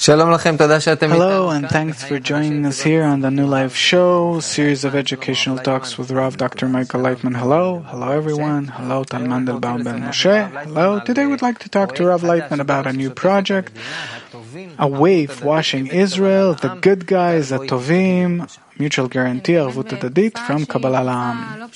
Hello, and thanks for joining us here on the New Life Show, series of educational talks with Rav Dr. Michael Leitman. Hello everyone. Hello, Tal Mandelbaum Ben Moshe. Hello. Today we'd like to talk to Rav Leitman about a new project, a wave washing Israel, the good guys, the Tovim, mutual guarantee, Arvut Adadit from Kabbalah La'am.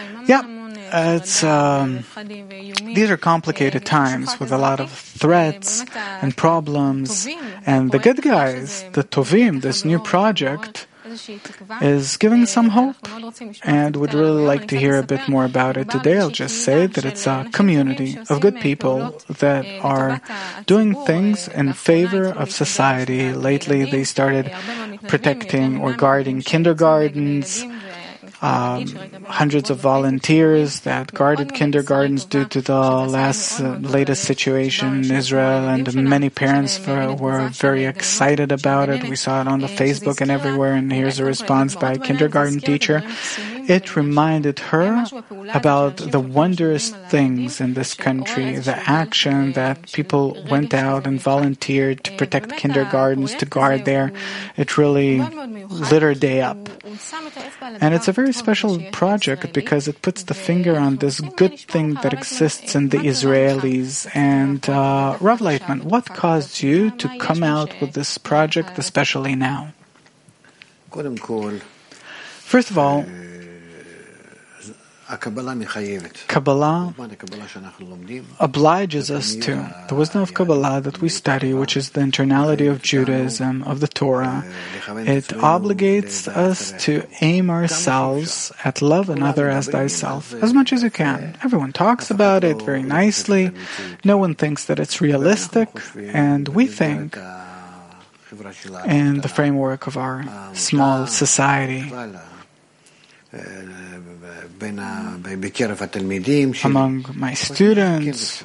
These are complicated times with a lot of threats and problems, and the good guys, the Tovim, this new project, is giving some hope, and would really like to hear a bit more about it today. I'll just say that it's a community of good people that are doing things in favor of society. Lately, they started protecting or guarding kindergartens. Hundreds of volunteers that guarded kindergartens due to the latest situation in Israel, and many parents were very excited about it. We saw it on the Facebook and everywhere, and here's a response by a kindergarten teacher. It reminded her about the wondrous things in this country, the action that people went out and volunteered to protect kindergartens, to guard there. It really lit her day up. And it's a very special project because it puts the finger on this good thing that exists in the Israelis. And Rav Leitman, what caused you to come out with this project, especially now? First of all, Kabbalah obliges us to the wisdom of Kabbalah that we study, which is the internality of Judaism, of the Torah. It obligates us to aim ourselves at love another as thyself as much as you can. Everyone talks about it very nicely. No one thinks that it's realistic, and we think in the framework of our small society. Among my students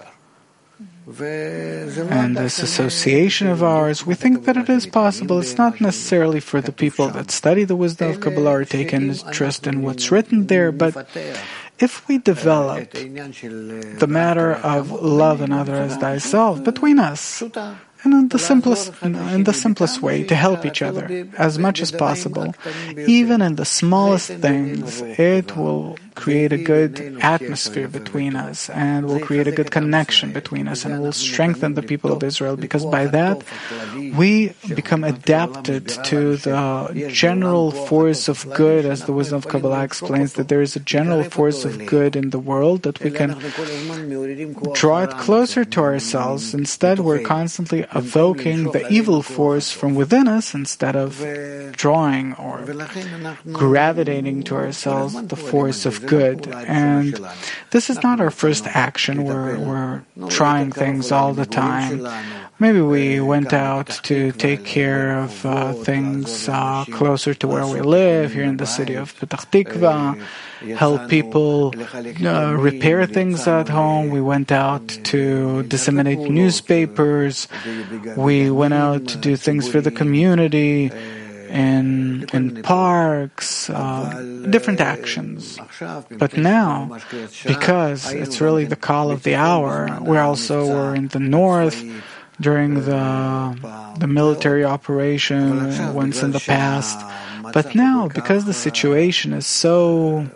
and this association of ours, we think that it is possible. It's not necessarily for the people that study the wisdom of Kabbalah or take interest in what's written there, but if we develop the matter of love another as thyself between us, and in the simplest way, to help each other as much as possible, even in the smallest things, it will create a good atmosphere between us, and will create a good connection between us, and will strengthen the people of Israel, because by that we become adapted to the general force of good, as the wisdom of Kabbalah explains, that there is a general force of good in the world, that we can draw it closer to ourselves. Instead, we're constantly evoking the evil force from within us instead of drawing or gravitating to ourselves the force of good. And this is not our first action. We're trying things all the time. Maybe we went out to take care of things closer to where we live, here in the city of Petach Tikva, help people repair things at home. We went out to disseminate newspapers. We went out to do things for the community, in parks, different actions. But now, because it's really the call of the hour, we're in the north during the military operation once in the past. But now, because the situation is so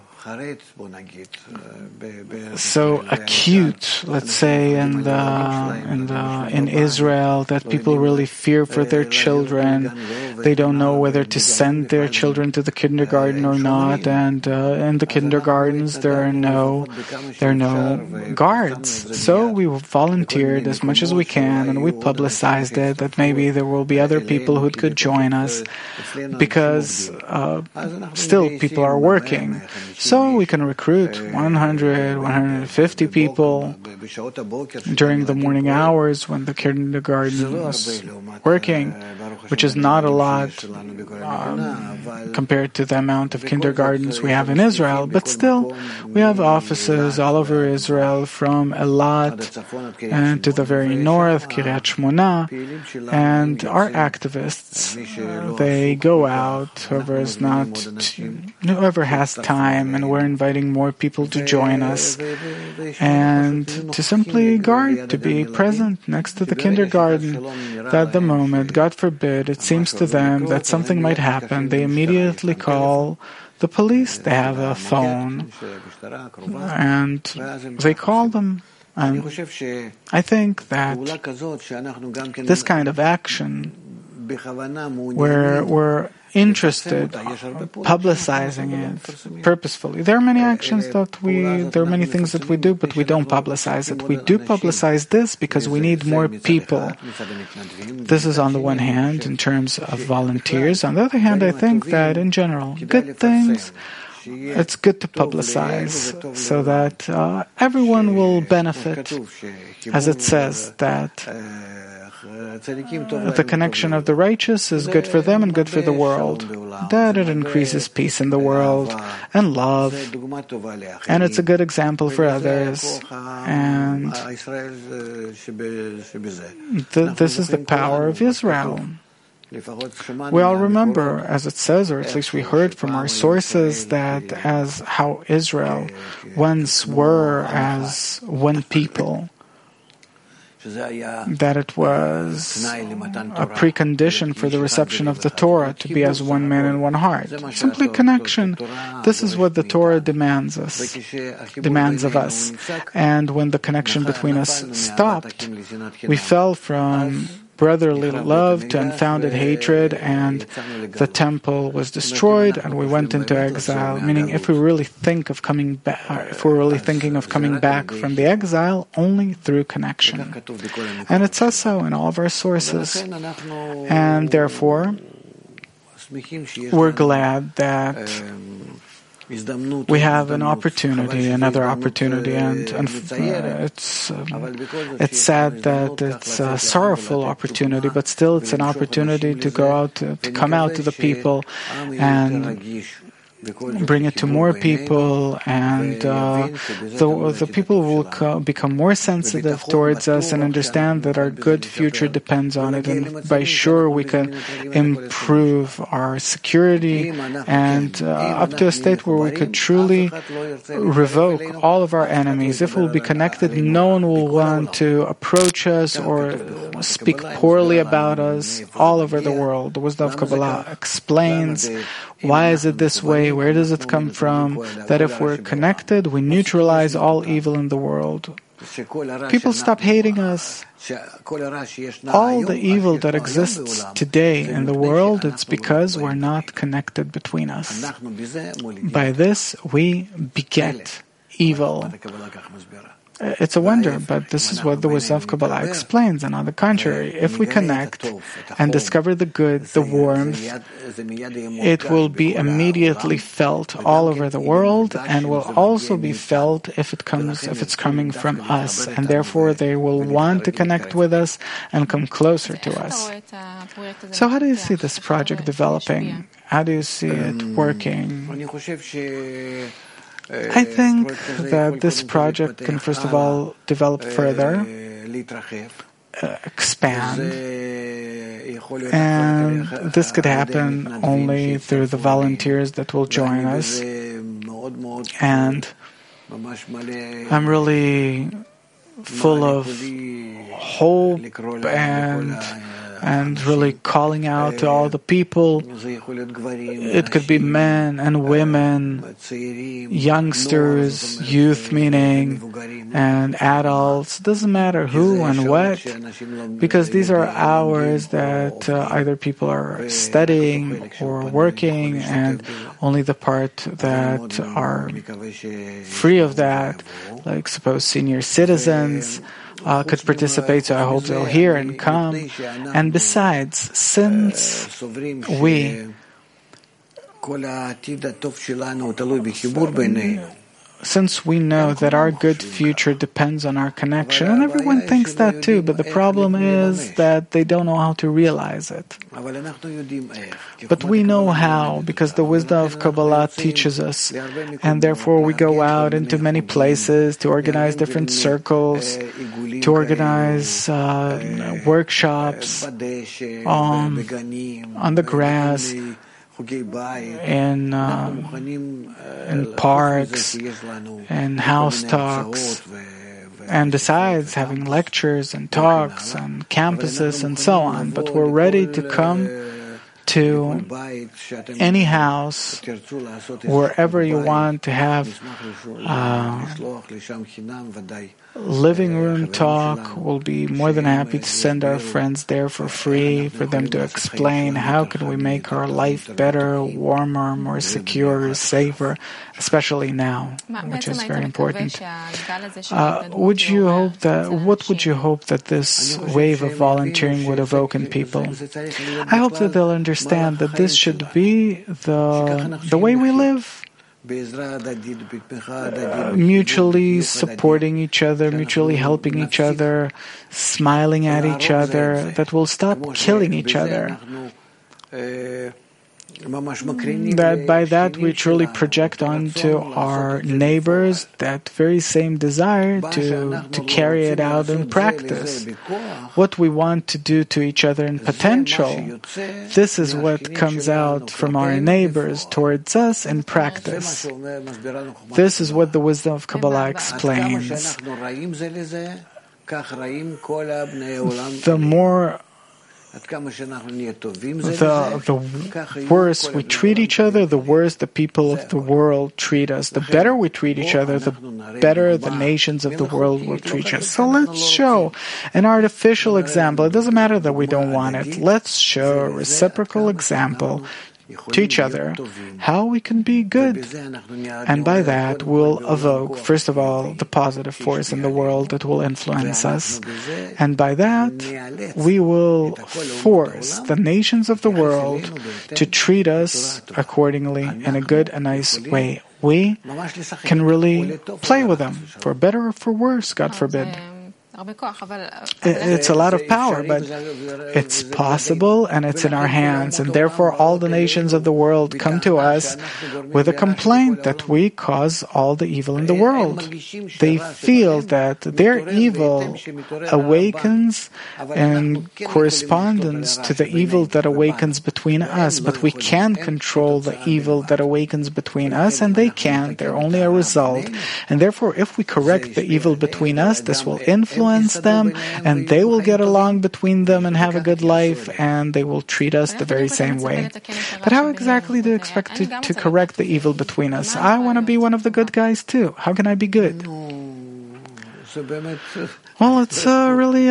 acute, let's say, in Israel, that people really fear for their children. They don't know whether to send their children to the kindergarten or not, and in the kindergartens there are no guards. So we volunteered as much as we can, and we publicized it that maybe there will be other people who could join us, because still people are working. So we can recruit 100, 150 people during the morning hours when the kindergarten is working. which is not a lot compared to the amount of kindergartens we have in Israel, but still we have offices all over Israel, from Eilat and to the very north, Kiryat Shmona, and our activists, they go out, whoever has time, and we're inviting more people to join us, and to simply guard, to be present next to the kindergarten. That the moment, God forbid, it seems to them that something might happen, they immediately call the police. They have a phone, and they call them. And I think that this kind of action, where we're interested, publicizing it purposefully. There are many actions there are many things that we do, but we don't publicize it. We do publicize this because we need more people. This is on the one hand in terms of volunteers. On the other hand, I think that in general, good things, it's good to publicize so that everyone will benefit. As it says that the connection of the righteous is good for them and good for the world, that it increases peace in the world and love, and it's a good example for others. And this is the power of Israel. We all remember, as it says, or at least we heard from our sources, that as how Israel once were as one people, that it was a precondition for the reception of the Torah, to be as one man and one heart. Simply connection. This is what the Torah demands of us. And when the connection between us stopped, we fell from brotherly love to unfounded hatred, and the temple was destroyed, and we went into exile. Meaning, if we really think of coming back, if we're really thinking of coming back from the exile, only through connection. And it says so in all of our sources. And therefore, we're glad that we have an opportunity, another opportunity, and it's sad that it's a sorrowful opportunity, but still it's an opportunity to go out, to come out to the people and bring it to more people, and the people will become more sensitive towards us and understand that our good future depends on it, and by sure we can improve our security and up to a state where we could truly revoke all of our enemies. If we'll be connected, no one will want to approach us or speak poorly about us all over the world. The wisdom of Kabbalah explains why is it this way, where does it come from, that if we're connected, we neutralize all evil in the world. People stop hating us. All the evil that exists today in the world, it's because we're not connected between us. By this, we beget evil. It's a wonder, but this is what the wisdom of Kabbalah explains. And on the contrary, if we connect and discover the good, the warmth, it will be immediately felt all over the world, and will also be felt if it's coming from us. And therefore, they will want to connect with us and come closer to us. So how do you see this project developing? How do you see it working? I think that this project can first of all develop further, expand, and this could happen only through the volunteers that will join us. And I'm really full of hope and really calling out to all the people. It could be men and women, youngsters, youth meaning, and adults. Doesn't matter who and what, because these are hours that either people are studying or working, and only the part that are free of that, like suppose senior citizens, could participate, so I hope they'll hear and come. And besides, since since we know that our good future depends on our connection, and everyone thinks that too, but the problem is that they don't know how to realize it. But we know how, because the wisdom of Kabbalah teaches us, and therefore we go out into many places to organize different circles, to organize workshops on the grass, in parks and house talks, and besides having lectures and talks and campuses and so on. But we're ready to come to any house, wherever you want to have living room talk. We'll be more than happy to send our friends there for free, for them to explain how can we make our life better, warmer, more secure, safer, especially now, which is very important. What would you hope that this wave of volunteering would evoke in people? I hope that they'll understand that this should be the way we live. Mutually supporting each other, mutually helping each other, smiling at each other, that will stop killing each other. That by that we truly project onto our neighbors that very same desire to carry it out in practice. What we want to do to each other in potential, this is what comes out from our neighbors towards us in practice. This is what the wisdom of Kabbalah explains. The worse we treat each other, the worse the people of the world treat us. The better we treat each other, the better the nations of the world will treat us. So let's show an artificial example. It doesn't matter that we don't want it. Let's show a reciprocal example to each other how we can be good. And by that we'll evoke, first of all, the positive force in the world that will influence us. And by that we will force the nations of the world to treat us accordingly in a good and nice way. We can really play with them, for better or for worse, God forbid. It's a lot of power, but it's possible and it's in our hands, and therefore all the nations of the world come to us with a complaint that we cause all the evil in the world. They feel that their evil awakens in correspondence to the evil that awakens between us, but we can't control the evil that awakens between us, and they can't. They're only a result. And therefore, if we correct the evil between us, this will influence them, and they will get along between them and have a good life, and they will treat us the very same way. But how exactly do you expect to correct the evil between us? I want to be one of the good guys too. How can I be good? Well, it's really,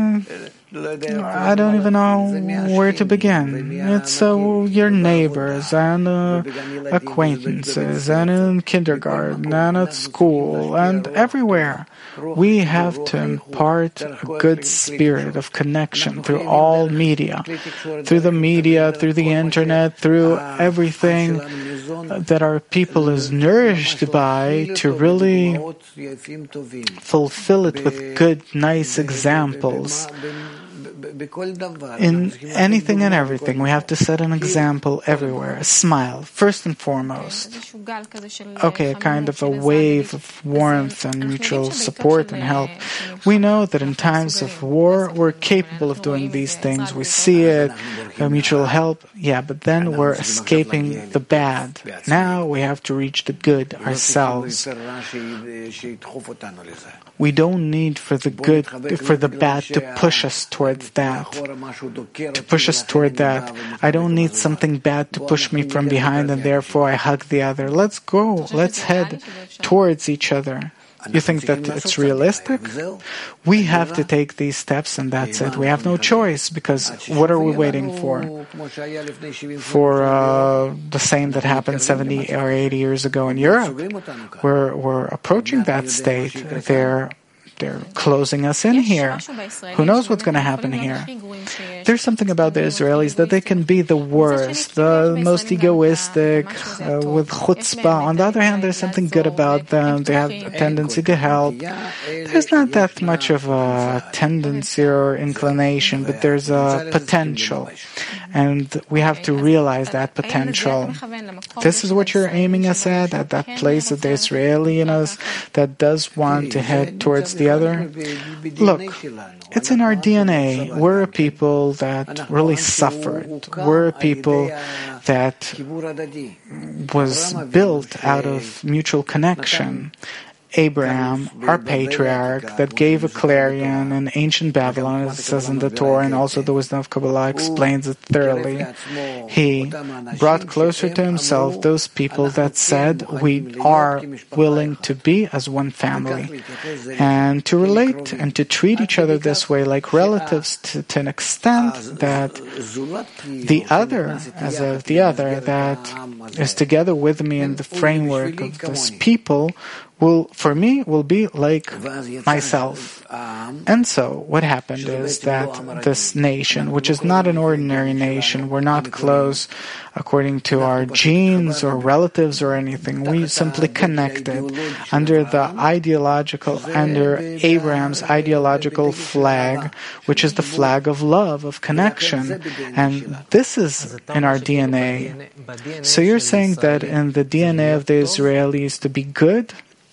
I don't even know where to begin. It's your neighbors and acquaintances and in kindergarten and at school and everywhere. We have to impart a good spirit of connection through all media, through the internet, through everything that our people is nourished by, to really fulfill it with good, nice examples. In anything and everything, we have to set an example everywhere. A smile, first and foremost. Okay, a kind of a wave of warmth and mutual support and help. We know that in times of war, we're capable of doing these things. We see it, mutual help. Yeah, but then we're escaping the bad. Now we have to reach the good ourselves. We don't need for the bad to push us towards that. To push us toward that. I don't need something bad to push me from behind and therefore I hug the other. Let's go. Let's head towards each other. You think that it's realistic? We have to take these steps and that's it. We have no choice, because what are we waiting for? For the same that happened 70 or 80 years ago in Europe. We're approaching that state. They're closing us in here. Who knows what's going to happen here? there's something about the Israelis that they can be the worst, the most egoistic, with chutzpah. On the other hand, there's something good about them. They have a tendency to help. There's not that much of a tendency or inclination, but there's a potential. And we have to realize that potential. This is what you're aiming us at that place of the Israeli in us that does want to head towards the other. Look, it's in our DNA. We're a people that really suffered. We're a people that was built out of mutual connection. Abraham, our patriarch, that gave a clarion in ancient Babylon, as it says in the Torah, and also the wisdom of Kabbalah explains it thoroughly. He brought closer to himself those people that said, we are willing to be as one family, and to relate and to treat each other this way like relatives to an extent that the other, as of the other, that is together with me in the framework of this people, will be like myself. And so what happened is that this nation, which is not an ordinary nation, we're not close according to our genes or relatives or anything. We simply connected under Abraham's ideological flag, which is the flag of love, of connection. And this is in our DNA. So you're saying that in the DNA of the Israelis to be good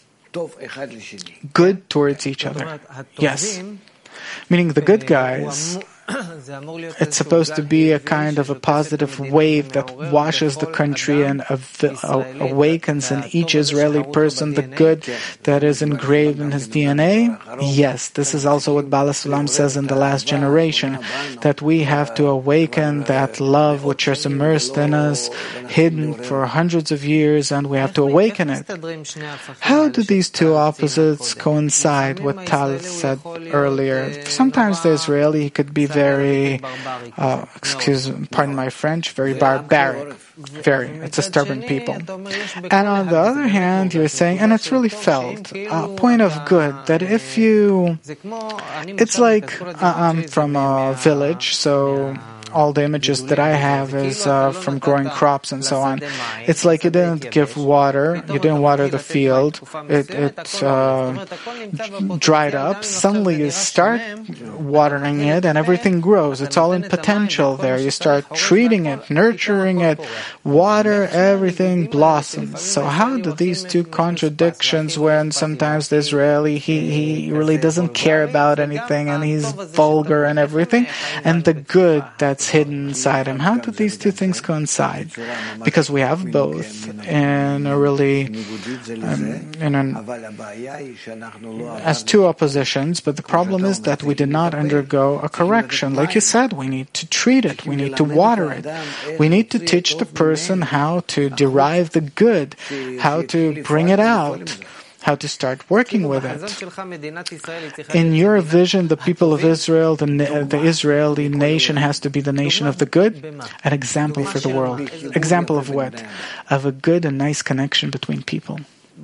towards each other. Yes. Meaning the good guys, it's supposed to be a kind of a positive wave that washes the country and awakens in each Israeli person the good that is engraved in his DNA. Yes, this is also what Baal HaSulam says in the last generation, that we have to awaken that love which is immersed in us, hidden for hundreds of years, and we have to awaken it. How do these two opposites coincide? What Tal said earlier. Sometimes the Israeli could be very, pardon my French, very barbaric. It's a stubborn people. And on the other hand, you're saying, and it's really felt, a point of good, that if you, it's like, I'm from a village, so all the images that I have is from growing crops and so on. It's like you didn't give water, you didn't water the field, it dried up. Suddenly you start watering it and everything grows. It's all in potential there. You start treating it, nurturing it, water, everything blossoms. So how do these two contradictions, when sometimes the Israeli, he really doesn't care about anything and he's vulgar and everything, and the good that's hidden inside him, how do these two things coincide? Because we have both in a really as two oppositions, but the problem is that we did not undergo a correction. Like you said, we need to treat it, we need to water it, we need to teach the person how to derive the good, how to bring it out, how to start working with it. In your vision, the people of Israel, the Israeli nation has to be the nation of the good, an example for the world. Example of what? Of a good and nice connection between people.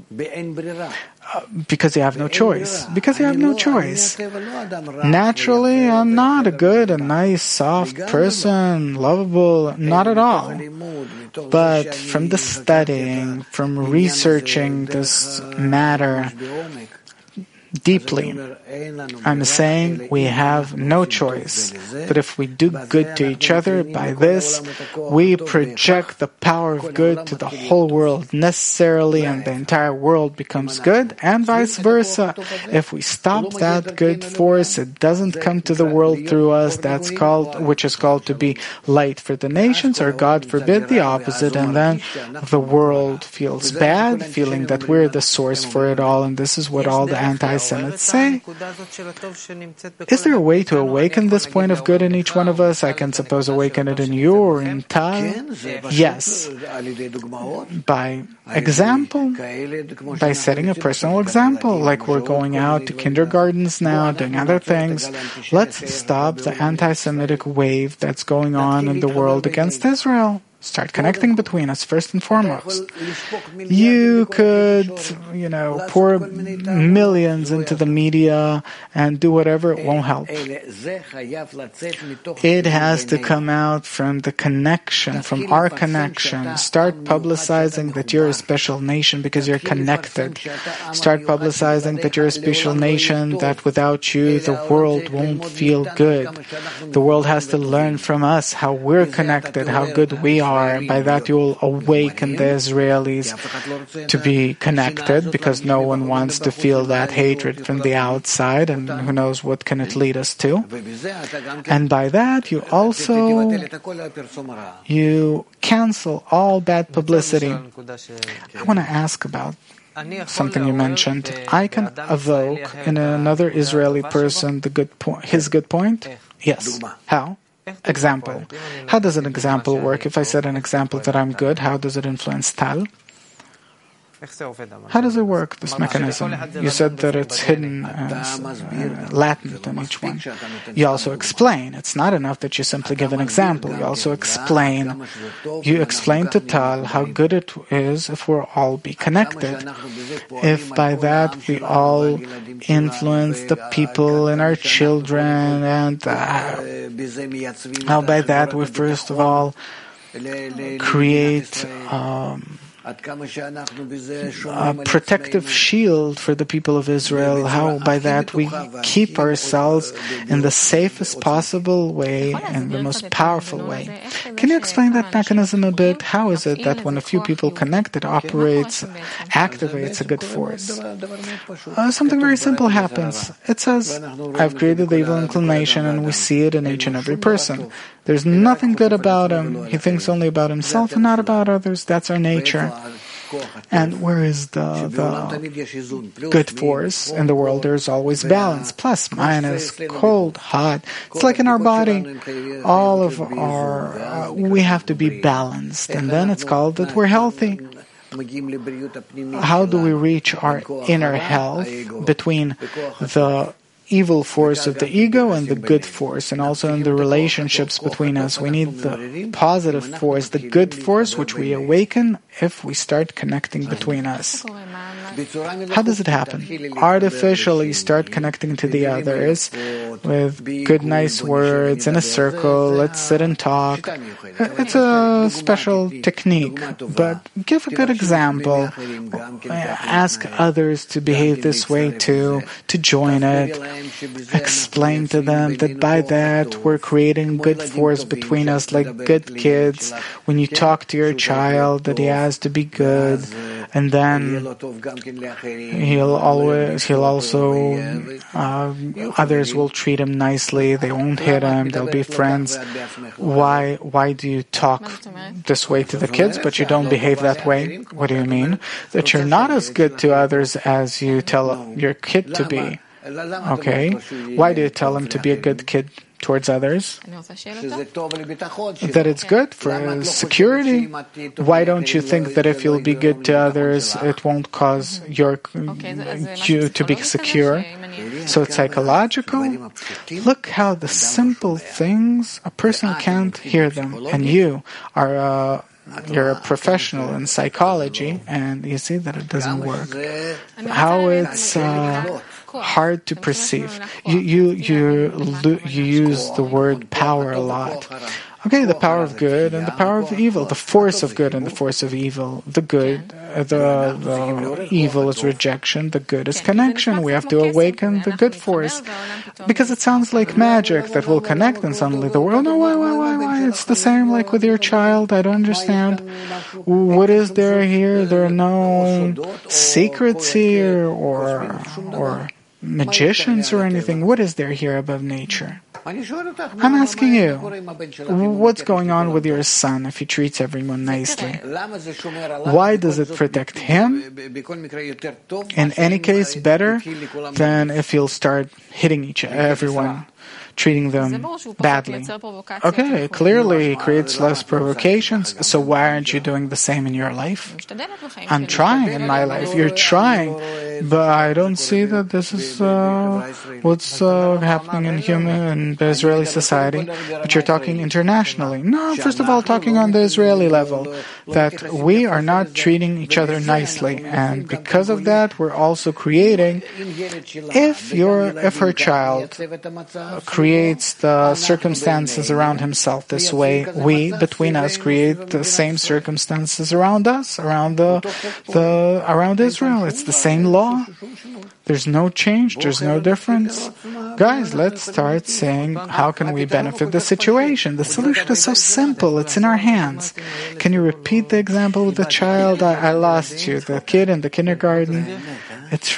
Because you have no choice. Because you have no choice. Naturally, I'm not a good and nice, soft person, lovable, not at all. But from the studying, from researching this matter deeply, I'm saying we have no choice. But if we do good to each other, by this, we project the power of good to the whole world necessarily, and the entire world becomes good, and vice versa. If we stop that good force, it doesn't come to the world through us, which is called to be light for the nations, or God forbid the opposite, and then the world feels bad, feeling that we're the source for it all, and this is what all the anti-Semites say. Is there a way to awaken this point of good in each one of us? I can suppose awaken it in you or in Tal. Yes. By example, by setting a personal example, like we're going out to kindergartens now, doing other things. Let's stop the anti-Semitic wave that's going on in the world against Israel. Start connecting between us first and foremost. You could, pour millions into the media and do whatever, it won't help. It has to come out from the connection, from our connection. Start publicizing that you're a special nation because you're connected. Start publicizing that you're a special nation, that without you the world won't feel good. The world has to learn from us how we're connected, how good we are. By that you will awaken the Israelis to be connected, because no one wants to feel that hatred from the outside, and who knows what can it lead us to. And by that you cancel all bad publicity. I want to ask about something you mentioned. I can evoke in another Israeli person his good point? Yes. How? Example. How does an example work? If I said an example that I'm good, how does it influence Tal? How does it work, this mechanism? You said that it's hidden, latent in each one. You also explain. It's not enough that you simply give an example. You also explain. You explain to Tal how good it is if we'll all be connected. If by that we all influence the people and our children, and how by that we first of all create a protective shield for the people of Israel, how by that we keep ourselves in the safest possible way and the most powerful way. Can you explain that mechanism a bit? How is it that when a few people connect, it activates a good force? Something very simple happens. It says, I've created the evil inclination, and we see it in each and every person. There's nothing good about him. He thinks only about himself and not about others. That's our nature. And where is the good force in the world? There's always balance, plus, minus, cold, hot. It's like in our body. All of we have to be balanced, and then it's called that we're healthy. How do we reach our inner health between the evil force of the ego and the good force, and also in the relationships between us? We need the positive force, the good force, which we awaken if we start connecting between us. How does it happen? Artificially start connecting to the others with good, nice words in a circle. Let's sit and talk. It's a special technique, but give a good example. Ask others to behave this way too, to join it. Explain to them that by that we're creating good force between us, like good kids. When you talk to your child, that he has to be good, and then others will treat him nicely. They won't hit him. They'll be friends. Why do you talk this way to the kids, but you don't behave that way? What do you mean? That you're not as good to others as you tell your kid to be. Okay. Why do you tell him to be a good kid towards others? That it's good for security. Why don't you think that if you'll be good to others, it won't cause you to be secure? So it's psychological. Look how the simple things, a person can't hear them, and you're a professional in psychology, and you see that it doesn't work. How it's hard to perceive. You use the word power a lot. Okay, the power of good and the power of evil, the force of good and the force of evil. The good, the evil is rejection, the good is connection. We have to awaken the good force, because it sounds like magic that will connect, and suddenly the world, no, why? It's the same like with your child. I don't understand. What is there here? There are no secrets here or magicians or anything. What is there here above nature? I'm asking you, what's going on with your son if he treats everyone nicely? Why does it protect him? In any case, better than if he'll start hitting everyone. treating them badly. Okay, clearly it creates less provocations, so why aren't you doing the same in your life? I'm trying in my life. You're trying, but I don't see that this is what's happening in the Israeli society. But you're talking internationally. No, first of all, talking on the Israeli level, that we are not treating each other nicely, and because of that, we're also creating, if her child creates the circumstances around himself this way, we, between us, create the same circumstances around us, around Israel. It's the same law. There's no change. There's no difference. Guys, let's start saying, how can we benefit the situation? The solution is so simple. It's in our hands. Can you repeat the example with the child? I lost you. The kid in the kindergarten. It's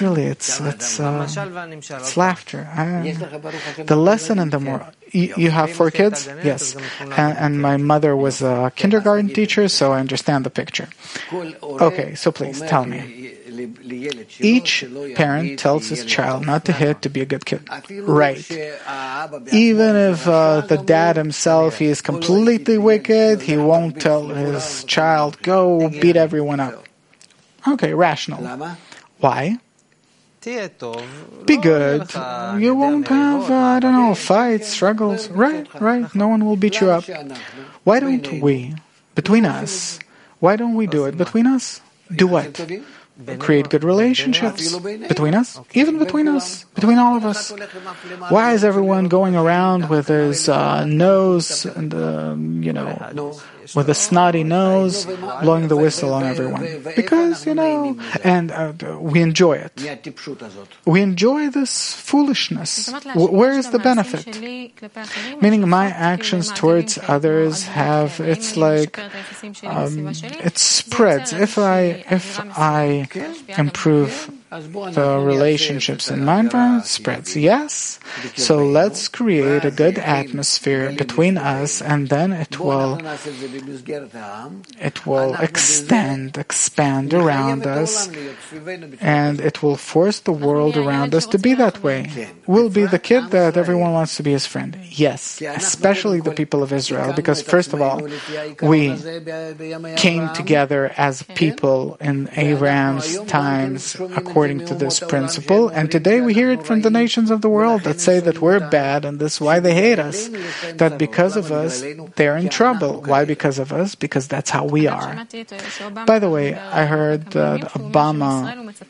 laughter. The lesson and the moral. You have 4 kids? Yes. And my mother was a kindergarten teacher, so I understand the picture. Okay, so please tell me. Each parent tells his child not to hit, to be a good kid. Right. Even if the dad himself, he is completely wicked, he won't tell his child, go beat everyone up. Okay, rational. Why? Be good. You won't have, fights, struggles. Right. No one will beat you up. Why don't we, between us, why don't we do it between us? Do what? Create good relationships between us, even between us, between all of us. Why is everyone going around with his nose and with a snotty nose, blowing the whistle on everyone? Because and we enjoy it. We enjoy this foolishness. Where is the benefit? Meaning, my actions towards others it spreads. If I improve the relationships in my environment, spreads. Yes. So let's create a good atmosphere between us, and then it will expand around us, and it will force the world around us to be that way. We'll be the kid that everyone wants to be his friend. Yes, especially the people of Israel, because first of all, we came together as people in Abraham's times according to this principle, and today we hear it from the nations of the world that say that we're bad and this is why they hate us, that because of us they're in trouble. Why because of us? Because that's how we are. By the way, I heard that Obama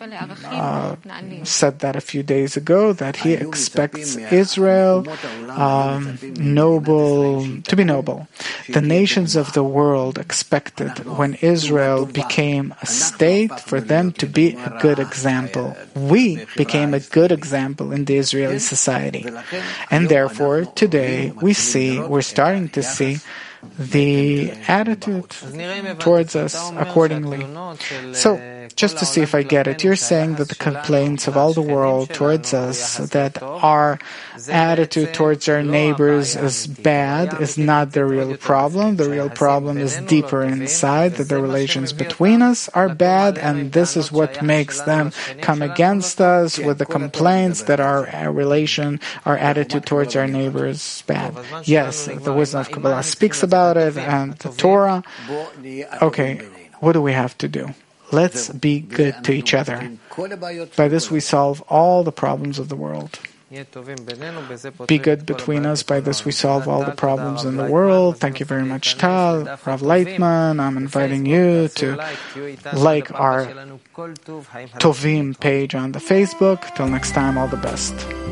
said that a few days ago, that he expects Israel to be noble. The nations of the world expected, when Israel became a state, for them to be a good example. We became a good example in the Israeli society. And therefore, today, we're starting to see the attitude towards us accordingly. So, just to see if I get it, you're saying that the complaints of all the world towards us, that our attitude towards our neighbors is bad, is not the real problem. The real problem is deeper inside, that the relations between us are bad, and this is what makes them come against us with the complaints that our attitude towards our neighbors is bad. Yes, the wisdom of Kabbalah speaks about it, and the Torah. Okay, what do we have to do? Let's be good to each other. By this we solve all the problems of the world. Be good between us. By this we solve all the problems in the world. Thank you very much, Tal. Rav Leitman, I'm inviting you to like our Tovim page on the Facebook. Till next time, all the best.